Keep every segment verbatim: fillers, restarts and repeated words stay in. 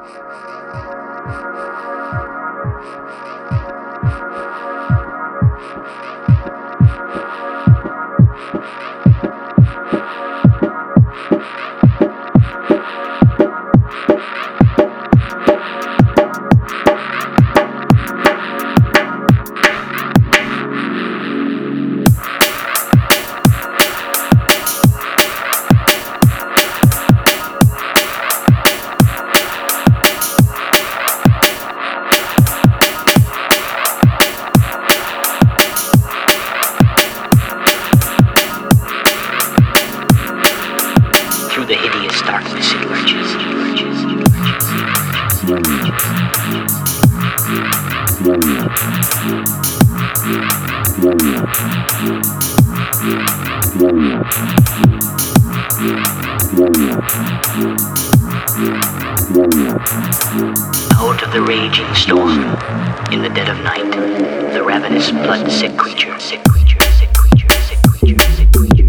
Through the hideous darkness it lurches, it lurches, it Out of the raging storm, in the dead of night, the ravenous blood-sick creature, sick creature, sick creature, sick creature, sick creature.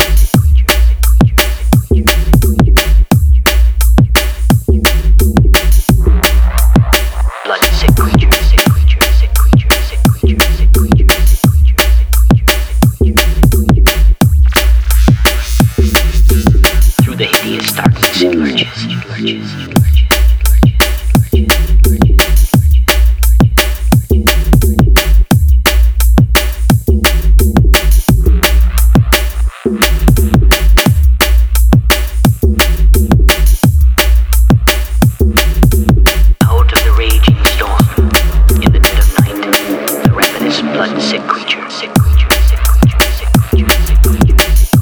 The hideous darkness it lurches, it lurches, it lurches. Out of the raging storm, in the dead of night, the ravenous blood-sick creature, sick creature, sick creature, sick creature, sick creature.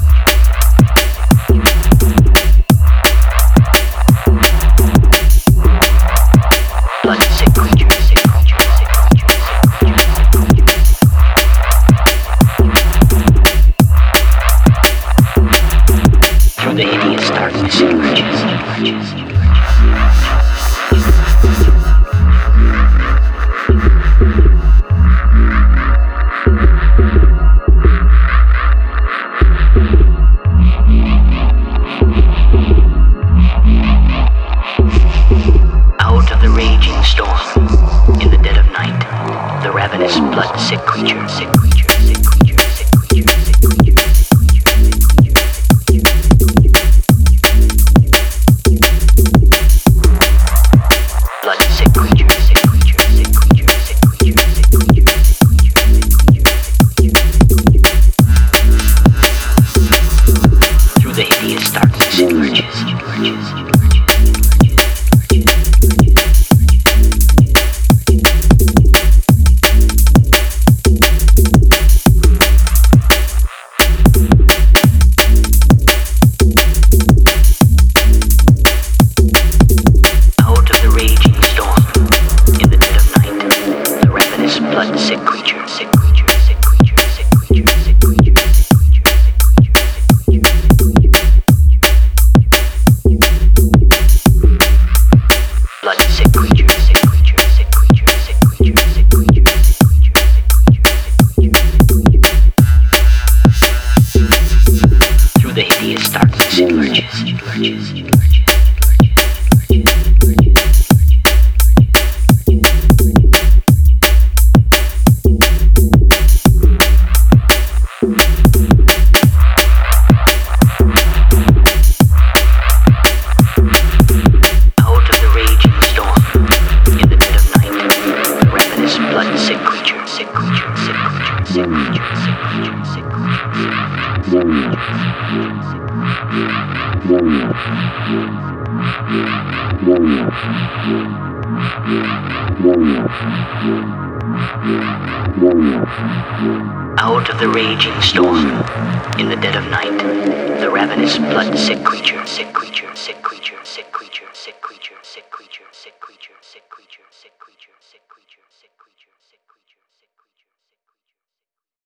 The hideous darkness it lurches, it lurches, it lurches. Out of the raging storm, in the dead of night, the ravenous blood-sick creature, sick creature, sick creature, sick creature, sick creature. The hideous darkness it lurches, it lurches, it lurches. Out of the raging storm, in the dead of night, the ravenous blood-sick creature, sick creature, sick creature, sick creature, sick creature, sick creature, sick creature, sick creature. Blood-sick creature, sick creature, sick creature, sick creature, sick creature, sick creature, sick creature, sick creature. Through the hideous darkness it lurches, it lurches, it lurches. Blood-sick creature, sick creature, sick creature, sick creature, sick creature, sick Out of the raging storm, in the dead of night, the ravenous blood-sick creature, sick creature.